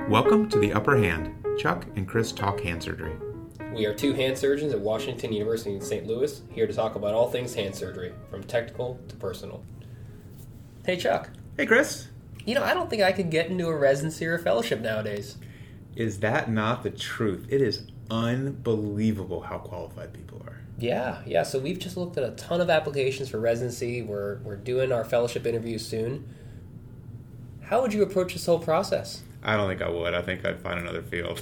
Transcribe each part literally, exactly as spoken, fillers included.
Welcome to The Upper Hand. Chuck and Chris talk hand surgery. We are two hand surgeons at Washington University in Saint Louis, here to talk about all things hand surgery, from technical to personal. Hey, Chuck. Hey, Chris. You know, I don't think I could get into a residency or a fellowship nowadays. Is that not the truth? It is unbelievable how qualified people are. Yeah, yeah. So we've just looked at a ton of applications for residency. We're we're doing our fellowship interviews soon. How would you approach this whole process? I don't think I would. I think I'd find another field.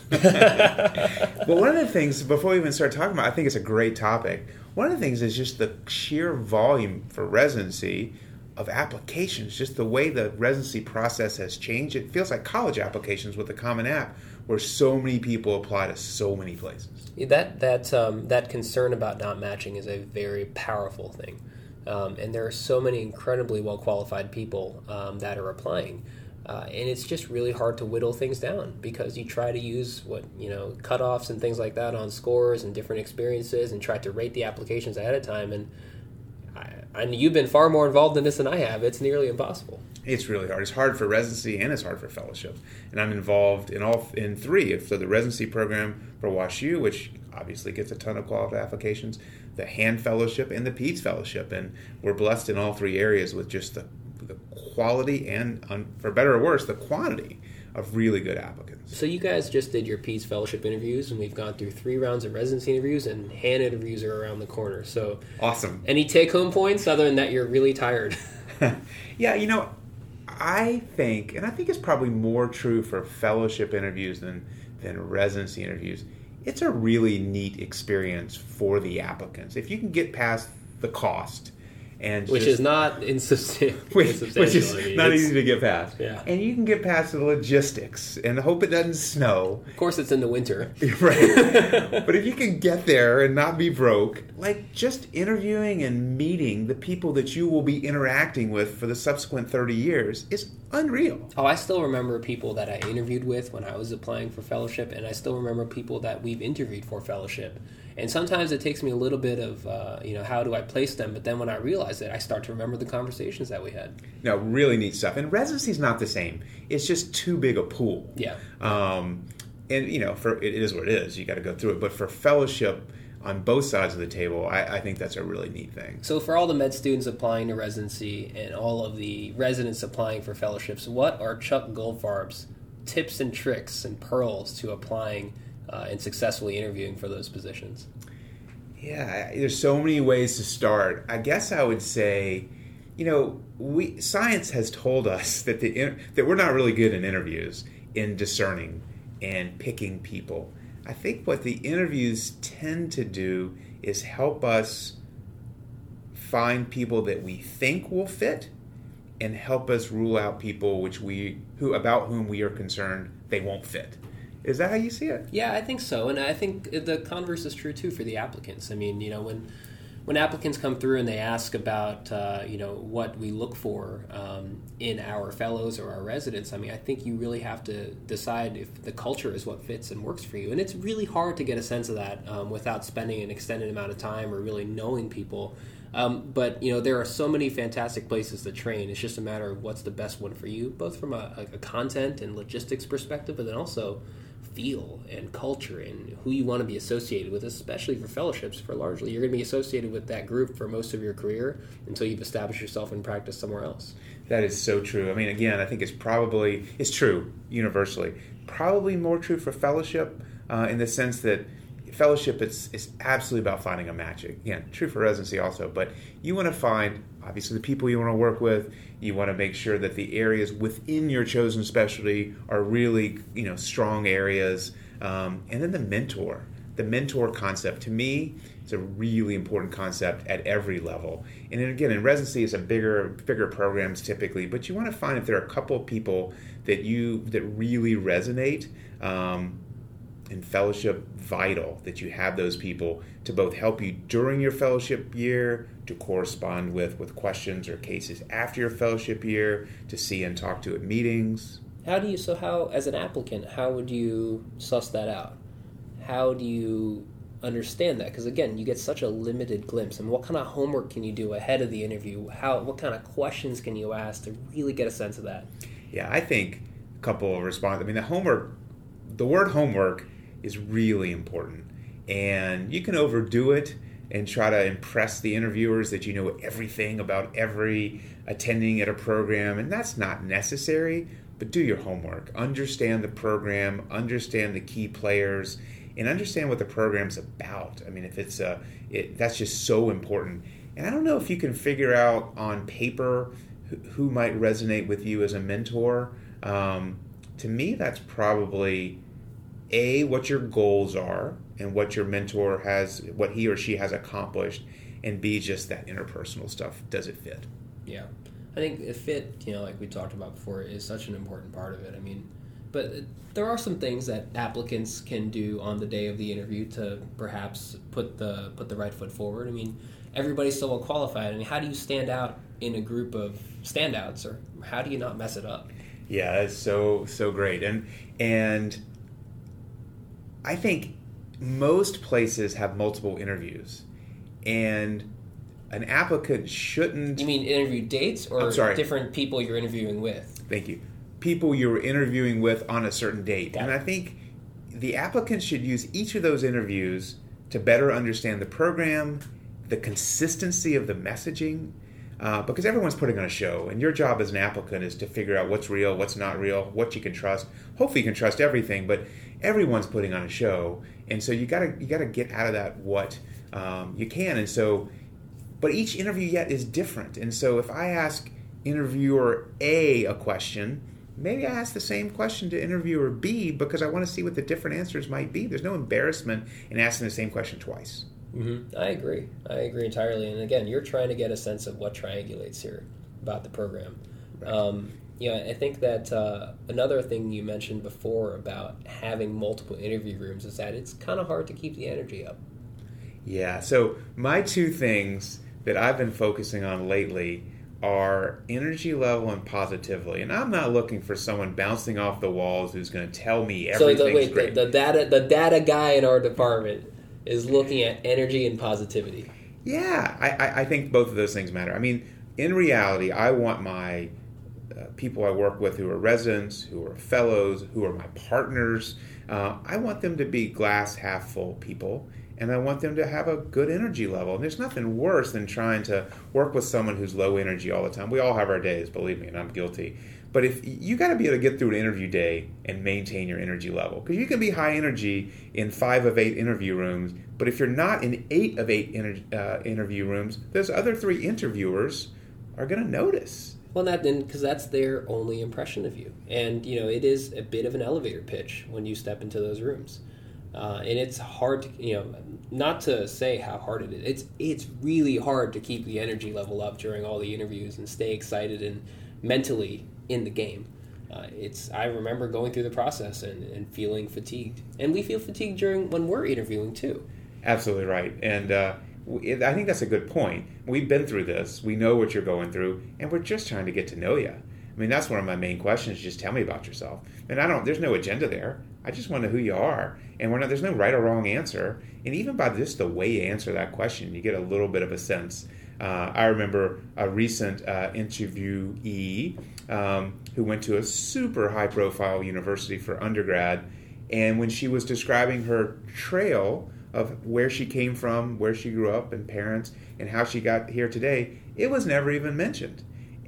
Well, one of the things, before we even start talking about, I think it's a great topic. One of the things is just the sheer volume for residency of applications, just the way the residency process has changed. It feels like college applications with the Common App, where so many people apply to so many places. That that um, that concern about not matching is a very powerful thing, um, and there are so many incredibly well qualified people um, that are applying. Uh, and it's just really hard to whittle things down because you try to use what, you know, cutoffs and things like that on scores and different experiences and try to rate the applications ahead of time. And I, and you've been far more involved in this than I have. It's nearly impossible. It's really hard. It's hard for residency and it's hard for fellowship. And I'm involved in all in three. So the residency program for WashU, which obviously gets a ton of qualified applications, the hand fellowship, and the PEDS fellowship. And we're blessed in all three areas with just the the quality and, um, for better or worse, the quantity of really good applicants. So you guys just did your PEDS fellowship interviews, and we've gone through three rounds of residency interviews, and hand interviews are around the corner. So awesome. Any take-home points other than that you're really tired? Yeah, you know, I think, and I think it's probably more true for fellowship interviews than, than residency interviews, it's a really neat experience for the applicants. If you can get past the cost, And which just, is not insubstantial. Which, which is I mean, not easy to get past. Yeah. And you can get past the logistics and hope it doesn't snow. Of course, it's in the winter. Right. But if you can get there and not be broke, like just interviewing and meeting the people that you will be interacting with for the subsequent thirty years is unreal. Oh, I still remember people that I interviewed with when I was applying for fellowship, and I still remember people that we've interviewed for fellowship. And sometimes it takes me a little bit of, uh, you know, how do I place them? But then when I realize it, I start to remember the conversations that we had. No, really neat stuff. And residency's not the same. It's just too big a pool. Yeah. Um, and, you know, for it is what it is. You got to go through it. But for fellowship on both sides of the table, I, I think that's a really neat thing. So for all the med students applying to residency and all of the residents applying for fellowships, what are Chuck Goldfarb's tips and tricks and pearls to applying Uh, and successfully interviewing for those positions? Yeah, there's so many ways to start. I guess I would say, you know, we science has told us that the that we're not really good in interviews in discerning and picking people. I think what the interviews tend to do is help us find people that we think will fit and help us rule out people which we who about whom we are concerned they won't fit. Is that how you see it? Yeah, I think so. And I think the converse is true, too, for the applicants. I mean, you know, when when applicants come through and they ask about, uh, you know, what we look for um, in our fellows or our residents, I mean, I think you really have to decide if the culture is what fits and works for you. And it's really hard to get a sense of that um, without spending an extended amount of time or really knowing people. Um, but, you know, there are so many fantastic places to train. It's just a matter of what's the best one for you, both from a, a content and logistics perspective, but then also feel and culture and who you want to be associated with, especially for fellowships. For largely, you're going to be associated with that group for most of your career until you've established yourself in practice somewhere else. That is so true. I mean, again, I think it's probably, it's true universally. Probably more true for fellowship uh, in the sense that fellowship, it's, it's absolutely about finding a match. Again, true for residency also, but you want to find, obviously, the people you want to work with. You want to make sure that the areas within your chosen specialty are really, you know, strong areas. Um, and then the mentor. The mentor concept, to me, is a really important concept at every level. And then again, in residency, it's a bigger, bigger programs typically, but you want to find if there are a couple of people that you that really resonate. Um, in fellowship, vital that you have those people to both help you during your fellowship year, to correspond with with questions or cases after your fellowship year, to see and talk to at meetings. How do you, so how, as an applicant, how would you suss that out? How do you understand that? Because again, you get such a limited glimpse. I mean, what kind of homework can you do ahead of the interview? How, what kind of questions can you ask to really get a sense of that? Yeah, I think a couple of responses. I mean, the homework, the word homework is really important. And you can overdo it and try to impress the interviewers that you know everything about every attending at a program, and that's not necessary. But do your homework. Understand the program, understand the key players, and understand what the program's about. I mean, if it's a, it, that's just so important. And I don't know if you can figure out on paper who, who might resonate with you as a mentor. Um, to me, that's probably A, what your goals are and what your mentor has, what he or she has accomplished, and B, just that interpersonal stuff. Does it fit? Yeah. I think it fit, you know, like we talked about before, is such an important part of it. I mean, but there are some things that applicants can do on the day of the interview to perhaps put the put the right foot forward. I mean, everybody's so well qualified. I mean, how do you stand out in a group of standouts, or how do you not mess it up? Yeah, it's so so great. And and I think most places have multiple interviews, and an applicant shouldn't... You mean interview dates or I'm sorry. different people you're interviewing with? Thank you. People you're interviewing with on a certain date. Got and it. I think the applicant should use each of those interviews to better understand the program, the consistency of the messaging, uh, because everyone's putting on a show, and your job as an applicant is to figure out what's real, what's not real, what you can trust. Hopefully you can trust everything, but everyone's putting on a show, and so you gotta you gotta get out of that what um, you can. And so, but each interview yet is different, and so if I ask interviewer A a question, maybe I ask the same question to interviewer B because I want to see what the different answers might be. There's no embarrassment in asking the same question twice. Mm-hmm. I agree. I agree entirely. And again, you're trying to get a sense of what triangulates here about the program. Right. Um, you know, I think that uh, another thing you mentioned before about having multiple interview rooms is that it's kind of hard to keep the energy up. Yeah. So my two things that I've been focusing on lately are energy level and positively. And I'm not looking for someone bouncing off the walls who's going to tell me everything's so the, wait, great. The, the data, the data guy in our department is looking at energy and positivity. Yeah, I, I, I think both of those things matter. I mean, in reality, I want my uh, people I work with who are residents, who are fellows, who are my partners, uh, I want them to be glass half full people, and I want them to have a good energy level. And there's nothing worse than trying to work with someone who's low energy all the time. We all have our days, believe me, and I'm guilty. But if you got to be able to get through an interview day and maintain your energy level, because you can be high energy in five of eight interview rooms, but if you're not in eight of eight inter, uh, interview rooms, those other three interviewers are going to notice. Well, that then because that's their only impression of you, and you know it is a bit of an elevator pitch when you step into those rooms, uh, and it's hard to you know not to say how hard it is. It's it's really hard to keep the energy level up during all the interviews and stay excited and mentally in the game. Uh, it's I remember going through the process and, and feeling fatigued, and we feel fatigued during when we're interviewing too. Absolutely right, and uh, I think that's a good point. We've been through this. We know what you're going through, and we're just trying to get to know you. I mean, that's one of my main questions. Just tell me about yourself. And I don't. There's no agenda there. I just want to know who you are, and we're not, there's no right or wrong answer. And even by just the way you answer that question, you get a little bit of a sense. Uh, I remember a recent uh, interviewee um, who went to a super high-profile university for undergrad, and when she was describing her trail of where she came from, where she grew up, and parents, and how she got here today, it was never even mentioned.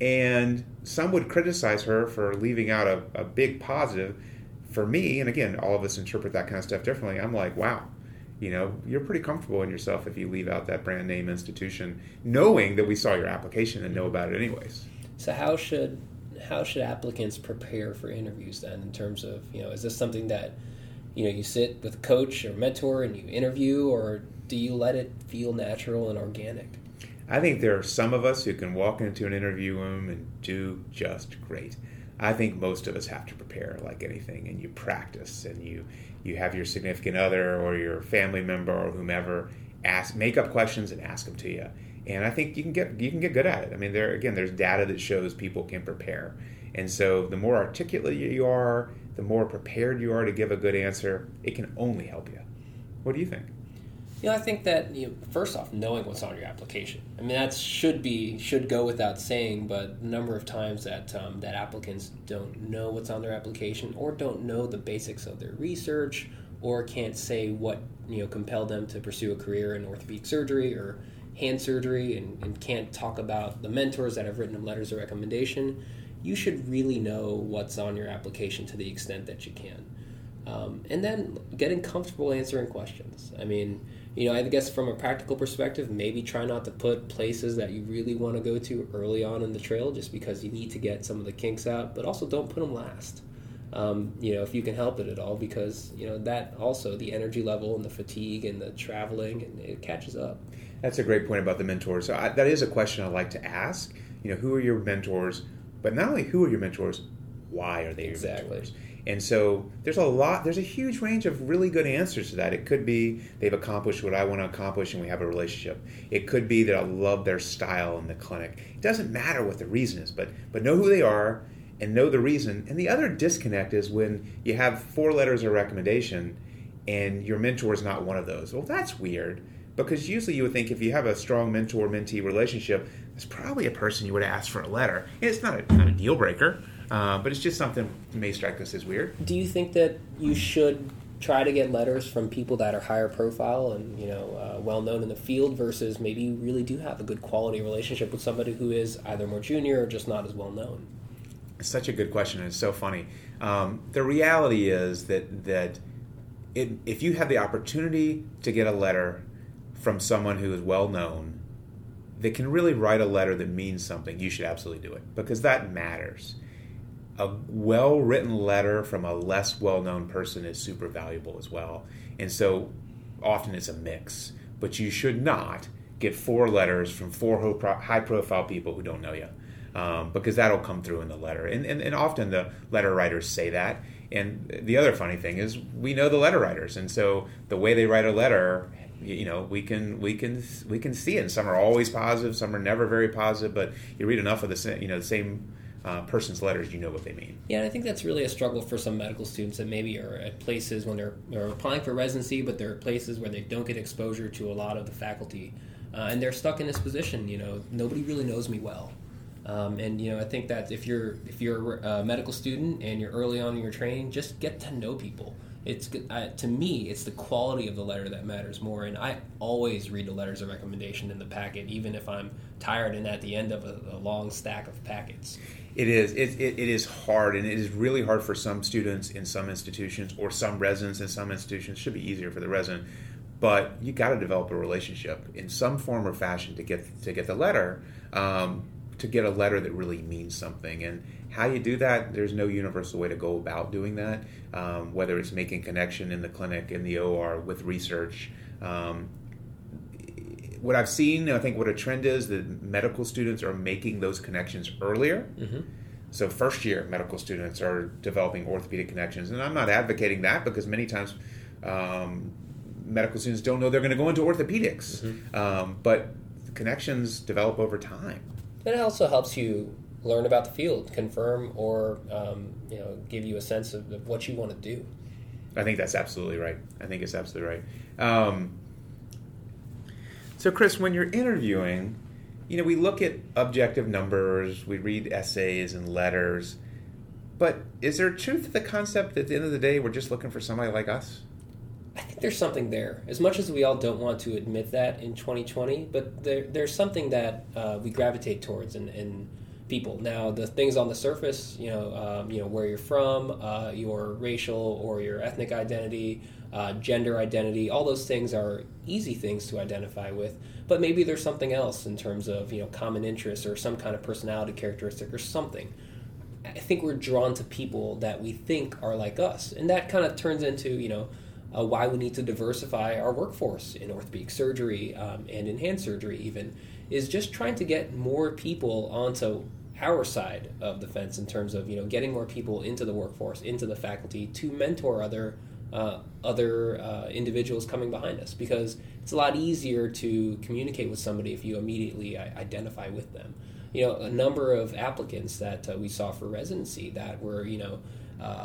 And some would criticize her for leaving out a, a big positive. For me, and again, all of us interpret that kind of stuff differently, I'm like, wow. You know, you're pretty comfortable in yourself if you leave out that brand name institution, knowing that we saw your application and know about it anyways. So how should how should applicants prepare for interviews then? In terms of you know, is this something that you know you sit with a coach or mentor and you interview, or do you let it feel natural and organic? I think there are some of us who can walk into an interview room and do just great. I think most of us have to prepare like anything, and you practice, and you you have your significant other or your family member or whomever ask, make up questions and ask them to you. And I think you can get you can get good at it. I mean, there again, there's data that shows people can prepare, and so the more articulate you are, the more prepared you are to give a good answer, it can only help you. What do you think? You know, I think that, you know, first off, knowing what's on your application. I mean, that should be should go without saying, but the number of times that um, that applicants don't know what's on their application, or don't know the basics of their research, or can't say what, you know, compelled them to pursue a career in orthopedic surgery or hand surgery, and, and can't talk about the mentors that have written them letters of recommendation. You should really know what's on your application to the extent that you can. Um, and then getting comfortable answering questions. I mean, you know, I guess from a practical perspective, maybe try not to put places that you really want to go to early on in the trail just because you need to get some of the kinks out, but also don't put them last. Um, you know, if you can help it at all, because, you know, that also, the energy level and the fatigue and the traveling, and it catches up. That's a great point about the mentors. So I, that is a question I like to ask. You know, who are your mentors? But not only who are your mentors, why are they your Exactly. mentors? And so there's a lot, there's a huge range of really good answers to that. It could be they've accomplished what I want to accomplish and we have a relationship. It could be that I love their style in the clinic. It doesn't matter what the reason is, but but know who they are and know the reason. And the other disconnect is when you have four letters of recommendation and your mentor is not one of those. Well, that's weird, because usually you would think if you have a strong mentor-mentee relationship, it's probably a person you would ask for a letter. And it's not a, not a deal breaker. Uh, but it's just something that may strike us as weird. Do you think that you should try to get letters from people that are higher profile and, you know, uh, well known in the field, versus maybe you really do have a good quality relationship with somebody who is either more junior or just not as well known? It's such a good question, and it's so funny. Um, the reality is that that it, if you have the opportunity to get a letter from someone who is well known that can really write a letter that means something, you should absolutely do it, because that matters. A well-written letter from a less well-known person is super valuable as well. And so often it's a mix. But you should not get four letters from four high-profile people who don't know you, um, because that'll come through in the letter. And, and, and often the letter writers say that. And the other funny thing is we know the letter writers. And so the way they write a letter, you know, we can we can we can see it. And some are always positive, some are never very positive. But you read enough of the same, you know, the same Uh, person's letters, you know what they mean. Yeah, and I think that's really a struggle for some medical students that maybe are at places when they're, they're applying for residency, but they're at places where they don't get exposure to a lot of the faculty, uh, and they're stuck in this position. You know, nobody really knows me well, um, and you know, I think that if you're if you're a medical student and you're early on in your training, just get to know people. It's uh, to me, it's the quality of the letter that matters more, and I always read the letters of recommendation in the packet, even if I'm tired and at the end of a, a long stack of packets. It is. It, it, it is hard, and it is really hard for some students in some institutions, or some residents in some institutions. It should be easier for the resident, but you got to develop a relationship in some form or fashion to get to get the letter, um, to get a letter that really means something. And how you do that, there's no universal way to go about doing that. Um, whether it's making connection in the clinic, in the O R, with research. Um, What I've seen, I think what a trend is, that medical students are making those connections earlier. Mm-hmm. So first year medical students are developing orthopedic connections. And I'm not advocating that, because many times um, medical students don't know they're going to go into orthopedics. Mm-hmm. Um, but connections develop over time. And it also helps you learn about the field, confirm or um, you know, give you a sense of, of what you want to do. I think that's absolutely right. I think it's absolutely right. Um, So, Chris, when you're interviewing, you know, we look at objective numbers, we read essays and letters, but is there truth to the concept that at the end of the day, we're just looking for somebody like us? I think there's something there. As much as we all don't want to admit that in twenty twenty, but there, there's something that uh, we gravitate towards in, in people. Now, the things on the surface, you know, um, you know, where you're from, uh, your racial or your ethnic identity, uh, gender identity, all those things are easy things to identify with. But maybe there's something else in terms of, you know, common interests or some kind of personality characteristic or something. I think we're drawn to people that we think are like us, and that kind of turns into, you know, uh, why we need to diversify our workforce in orthopedic surgery um, and in hand surgery even, is just trying to get more people onto our side of the fence in terms of, you know, getting more people into the workforce, into the faculty, to mentor other uh, other uh, individuals coming behind us, because it's a lot easier to communicate with somebody if you immediately identify with them. You know, a number of applicants that uh, we saw for residency that were, you know, uh,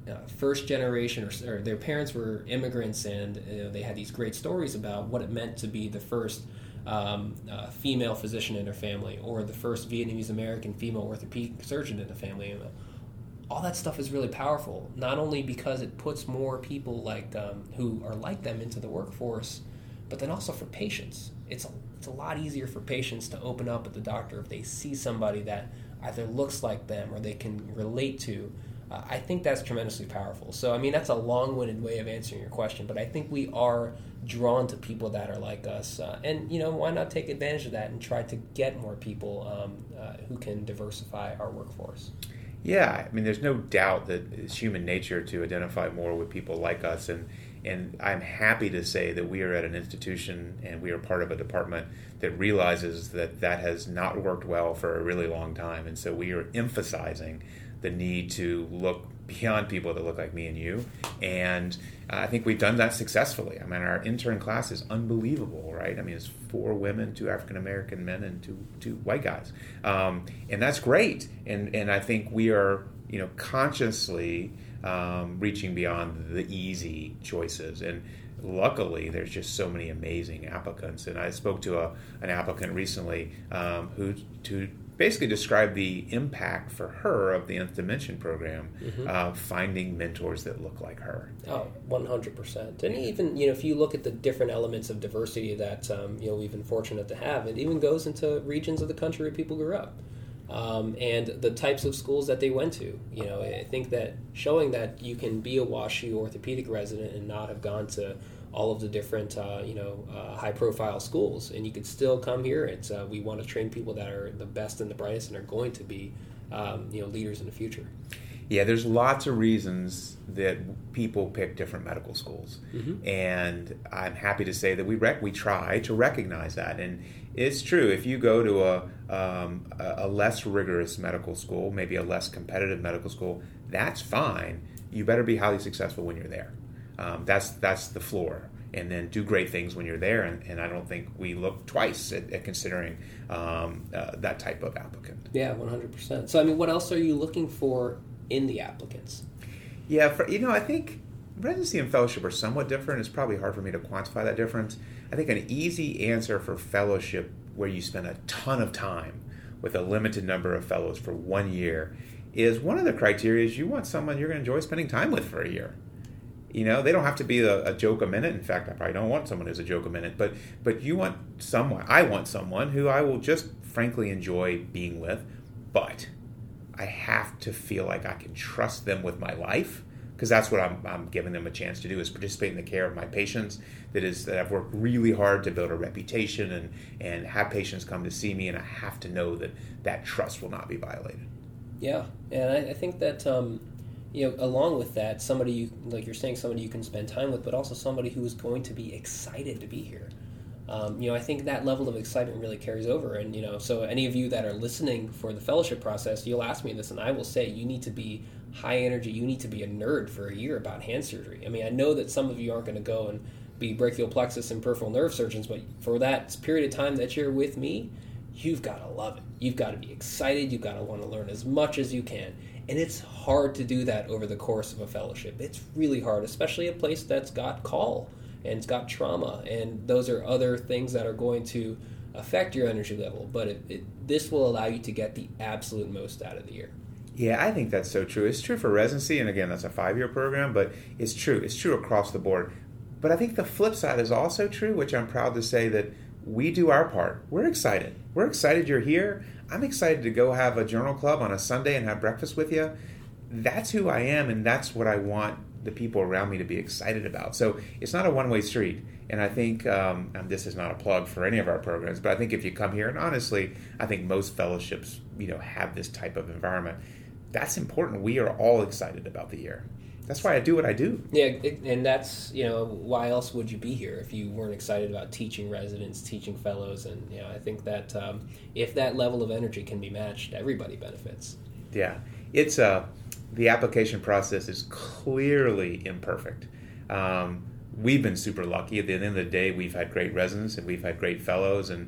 uh, first generation or, or their parents were immigrants, and you know, they had these great stories about what it meant to be the first um, uh, female physician in their family, or the first Vietnamese American female orthopedic surgeon in the family. And all that stuff is really powerful, not only because it puts more people like um, who are like them into the workforce, but then also for patients. It's a, it's a lot easier for patients to open up at the doctor if they see somebody that either looks like them or they can relate to. Uh, I think that's tremendously powerful. So, I mean, that's a long-winded way of answering your question, but I think we are drawn to people that are like us. Uh, and, you know, why not take advantage of that and try to get more people um, uh, who can diversify our workforce? Yeah, I mean, there's no doubt that it's human nature to identify more with people like us, and and I'm happy to say that we are at an institution and we are part of a department that realizes that that has not worked well for a really long time, and so we are emphasizing the need to look beyond people that look like me and you, and I think we've done that successfully. I mean, our intern class is unbelievable, right? I mean, it's four women, two African American men, and two two white guys, um, and that's great. And and I think we are, you know, consciously um, reaching beyond the easy choices. And luckily, there's just so many amazing applicants. And I spoke to a an applicant recently um, who to. basically described the impact for her of the Nth Dimension program, mm-hmm. uh, finding mentors that look like her. Oh, one hundred percent. And even, you know, if you look at the different elements of diversity that, um, you know, we've been fortunate to have, it even goes into regions of the country where people grew up. Um, and the types of schools that they went to. You know, I think that showing that you can be a WashU orthopedic resident and not have gone to all of the different, uh, you know, uh, high-profile schools, and you could still come here. It's uh, we want to train people that are the best and the brightest and are going to be, um, you know, leaders in the future. Yeah, there's lots of reasons that people pick different medical schools, mm-hmm. and I'm happy to say that we rec- we try to recognize that. And it's true, if you go to a um, a less rigorous medical school, maybe a less competitive medical school, that's fine. You better be highly successful when you're there. Um, that's that's the floor, and then do great things when you're there. And, and I don't think we look twice at, at considering um, uh, that type of applicant. Yeah, one hundred percent. So, I mean, what else are you looking for in the applicants? Yeah, for, you know, I think residency and fellowship are somewhat different. It's probably hard for me to quantify that difference. I think an easy answer for fellowship, where you spend a ton of time with a limited number of fellows for one year, is one of the criteria is you want someone you're going to enjoy spending time with for a year. You know, they don't have to be a, a joke a minute. In fact, I probably don't want someone who's a joke a minute. But but you want someone, I want someone who I will just frankly enjoy being with. But I have to feel like I can trust them with my life, because that's what I'm, I'm giving them a chance to do, is participate in the care of my patients. That is that I've worked really hard to build a reputation and, and have patients come to see me, and I have to know that that trust will not be violated. Yeah, and I, I think that... Um... You know, along with that, somebody you, like you're saying, somebody you can spend time with, but also somebody who is going to be excited to be here. Um, you know, I think that level of excitement really carries over. And, you know, so any of you that are listening for the fellowship process, you'll ask me this, and I will say you need to be high energy. You need to be a nerd for a year about hand surgery. I mean, I know that some of you aren't going to go and be brachial plexus and peripheral nerve surgeons, but for that period of time that you're with me, you've got to love it. You've got to be excited. You've got to want to learn as much as you can. And it's hard to do that over the course of a fellowship. It's really hard, especially a place that's got call and it's got trauma. And those are other things that are going to affect your energy level. But it, it, this will allow you to get the absolute most out of the year. Yeah, I think that's so true. It's true for residency, and again, that's a five-year program, but it's true. It's true across the board. But I think the flip side is also true, which I'm proud to say that we do our part. We're excited. We're excited you're here. I'm excited to go have a journal club on a Sunday and have breakfast with you. That's who I am, and that's what I want the people around me to be excited about. So it's not a one-way street. And I think, um, and this is not a plug for any of our programs, but I think if you come here, and honestly, I think most fellowships, you know, have this type of environment. That's important. We are all excited about the year. That's why I do what I do. Yeah, it, and that's, you know, why else would you be here if you weren't excited about teaching residents, teaching fellows? And, you know, I think that um, if that level of energy can be matched, everybody benefits. Yeah. It's uh, the application process is clearly imperfect. Um, we've been super lucky. At the end of the day, we've had great residents and we've had great fellows. And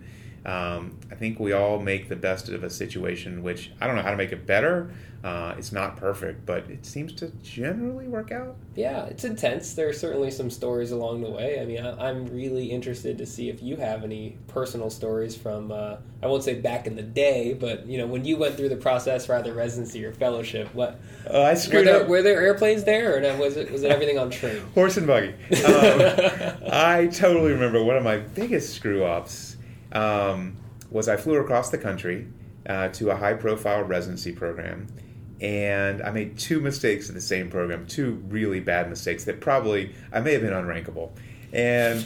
Um, I think we all make the best of a situation, which I don't know how to make it better. Uh, it's not perfect, but it seems to generally work out. Yeah, it's intense. There are certainly some stories along the way. I mean, I, I'm really interested to see if you have any personal stories from, uh, I won't say back in the day, but, you know, when you went through the process for either residency or fellowship, what... Uh, I screwed were there, up. Were there airplanes there, or was it was it everything on train? Horse and buggy. Um, I totally remember one of my biggest screw-ups um, was I flew across the country uh, to a high-profile residency program, and I made two mistakes in the same program, two really bad mistakes that probably, I may have been unrankable. And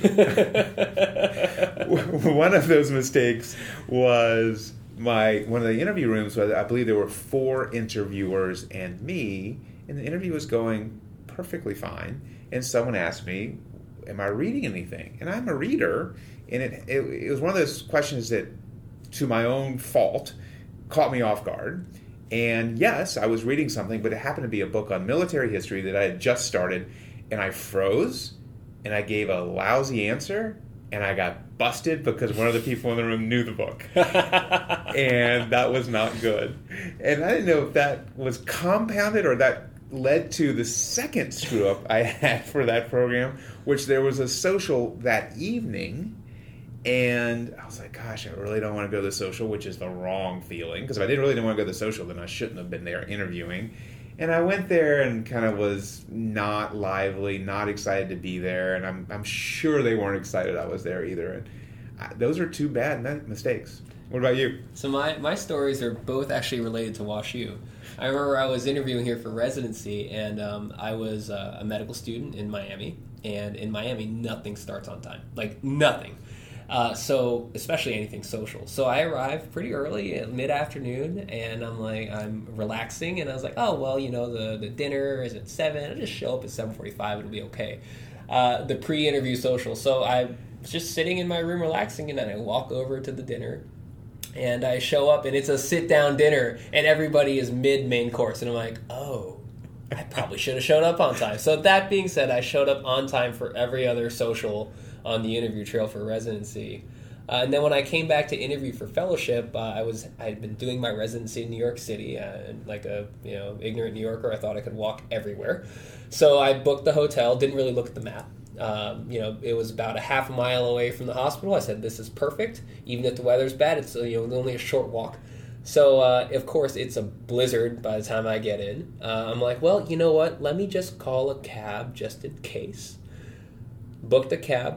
one of those mistakes was my one of the interview rooms, where I believe there were four interviewers and me, and the interview was going perfectly fine. And someone asked me, am I reading anything? And I'm a reader, and it, it, it was one of those questions that, to my own fault, caught me off guard. And yes, I was reading something, but it happened to be a book on military history that I had just started, and I froze, and I gave a lousy answer, and I got busted because one of the people in the room knew the book. And that was not good. And I didn't know if that was compounded or that led to the second screw-up I had for that program, which there was a social that evening. And I was like, gosh, I really don't want to go to the social, which is the wrong feeling. Because if I didn't really didn't want to go to the social, then I shouldn't have been there interviewing. And I went there and kind of was not lively, not excited to be there. And I'm I'm sure they weren't excited I was there either. And I, those are two bad me- mistakes. What about you? So my, my stories are both actually related to WashU. I remember I was interviewing here for residency, and um, I was uh, a medical student in Miami. And in Miami, nothing starts on time. Like, nothing. Uh, so, especially anything social. So I arrived pretty early, mid-afternoon, and I'm like, I'm relaxing, and I was like, oh, well, you know, the, the dinner is at seven. I'll just show up at seven forty-five. It'll be okay. Uh, the pre-interview social. So I was just sitting in my room relaxing, and then I walk over to the dinner, and I show up, and it's a sit-down dinner, and everybody is mid-main course, and I'm like, oh, I probably should have showed up on time. So that being said, I showed up on time for every other social on the interview trail for residency. Uh, and then when I came back to interview for fellowship, uh, I was I had been doing my residency in New York City, uh, and like a you know ignorant New Yorker, I thought I could walk everywhere. So I booked the hotel, didn't really look at the map. Um, you know, it was about a half a mile away from the hospital. I said, this is perfect. Even if the weather's bad, it's you know only a short walk. So, uh, of course, it's a blizzard by the time I get in. Uh, I'm like, well, you know what? Let me just call a cab just in case. Booked a cab.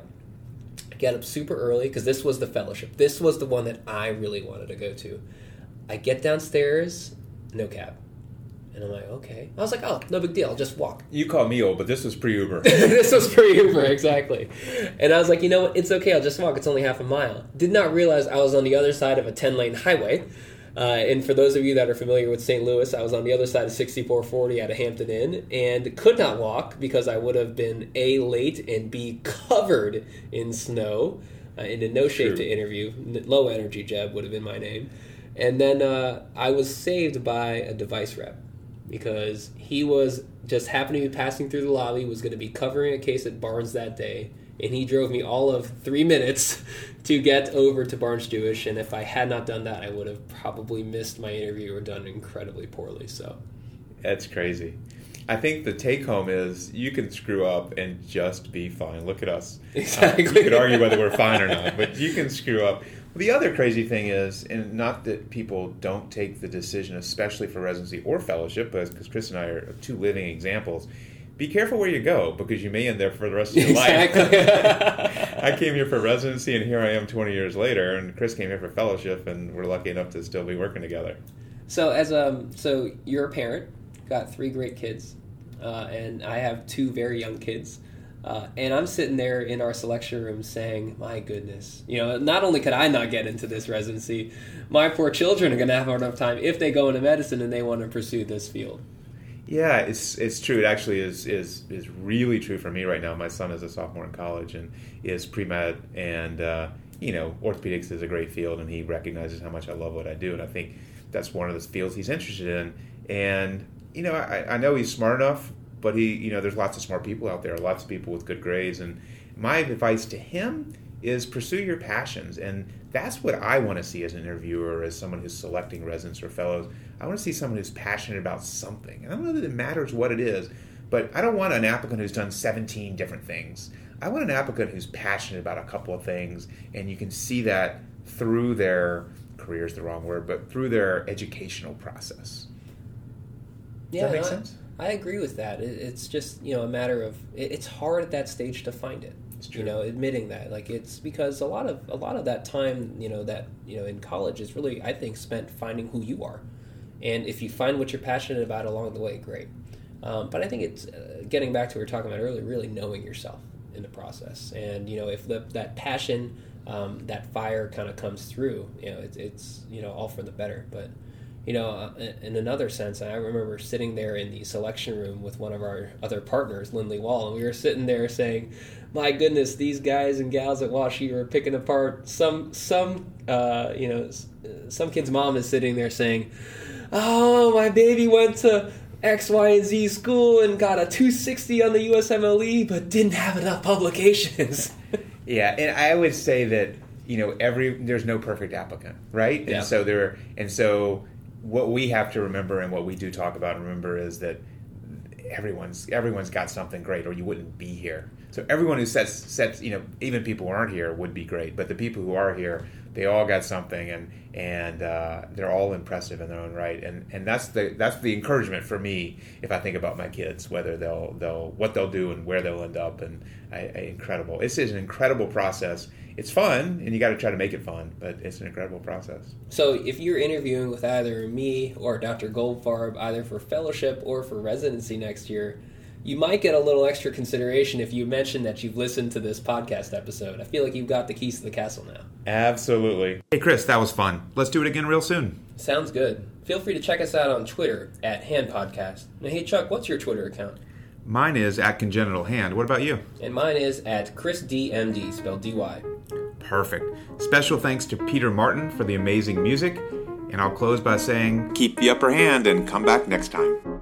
Get up super early, because this was the fellowship. This was the one that I really wanted to go to. I get downstairs, no cab. And I'm like, okay. I was like, oh, no big deal. I'll just walk. You call me old, but this was pre-Uber. This was pre-Uber, exactly. And I was like, you know what? It's okay. I'll just walk. It's only half a mile. Did not realize I was on the other side of a ten-lane highway. Uh, and for those of you that are familiar with Saint Louis, I was on the other side of sixty-four forty at a Hampton Inn and could not walk because I would have been A, late, and B, covered in snow uh, and in no shape True. to interview. Low Energy Jeb would have been my name. And then uh, I was saved by a device rep because he was just happened to be passing through the lobby, was going to be covering a case at Barnes that day. And he drove me all of three minutes to get over to Barnes Jewish. And if I had not done that, I would have probably missed my interview or done incredibly poorly. So That's crazy. I think the take home is you can screw up and just be fine. Look at us. Exactly. Uh, you could argue whether we're fine or not, but you can screw up. The other crazy thing is, and not that people don't take the decision, especially for residency or fellowship, because Chris and I are two living examples, be careful where you go, because you may end there for the rest of your exactly. life. I came here for residency, and here I am twenty years later, and Chris came here for fellowship, and we're lucky enough to still be working together. So as um, so you're a parent, got three great kids, uh, and I have two very young kids. Uh, and I'm sitting there in our selection room saying, my goodness, you know, not only could I not get into this residency, my poor children are going to have a hard enough time if they go into medicine and they want to pursue this field. Yeah, it's it's true. It actually is is is really true for me right now. My son is a sophomore in college and is pre-med, and uh, you know, orthopedics is a great field, and he recognizes how much I love what I do, and I think that's one of the fields he's interested in. And you know, I, I know he's smart enough, but he, you know, there's lots of smart people out there, lots of people with good grades, and my advice to him is pursue your passions. And that's what I want to see as an interviewer, as someone who's selecting residents or fellows. I want to see someone who's passionate about something. And I don't know that it matters what it is, but I don't want an applicant who's done seventeen different things. I want an applicant who's passionate about a couple of things, and you can see that through their, career is the wrong word, but through their educational process. Does yeah, that make no, sense? I, I agree with that. It, it's just, you know, a matter of, it, it's hard at that stage to find it. It's true. You know, admitting that, like, it's because a lot of a lot of that time, you know, that you know in college is really, I think, spent finding who you are, and if you find what you're passionate about along the way, great. Um, but I think it's uh, getting back to what we were talking about earlier, really knowing yourself in the process, and you know, if the, that passion, um, that fire kind of comes through, you know, it's it's you know all for the better. But you know, uh, in another sense, I remember sitting there in the selection room with one of our other partners, Lindley Wall, and we were sitting there saying, my goodness, these guys and gals at WashU are picking apart some, some uh, you know, some kid's mom is sitting there saying, oh, my baby went to X, Y, and Z school and got a two sixty on the U S M L E, but didn't have enough publications. Yeah, and I would say that, you know, every there's no perfect applicant, right? And yeah. so there, and so what we have to remember, and what we do talk about and remember, is that everyone's everyone's got something great, or you wouldn't be here. So everyone who sets sets, you know, even people who aren't here would be great, but the people who are here, they all got something, and and uh, they're all impressive in their own right, and and that's the that's the encouragement for me if I think about my kids, whether they'll they'll what they'll do and where they'll end up, and I, I, incredible. This is an incredible process. It's fun, and you got to try to make it fun, but it's an incredible process. So if you're interviewing with either me or Doctor Goldfarb, either for fellowship or for residency next year, you might get a little extra consideration if you mention that you've listened to this podcast episode. I feel like you've got the keys to the castle now. Absolutely. Hey, Chris, that was fun. Let's do it again real soon. Sounds good. Feel free to check us out on Twitter at Hand Podcast. Now, hey, Chuck, what's your Twitter account? Mine is at Congenital Hand. What about you? And mine is at Chris D M D, spelled D Y. Perfect. Special thanks to Peter Martin for the amazing music. And I'll close by saying, keep the upper hand and come back next time.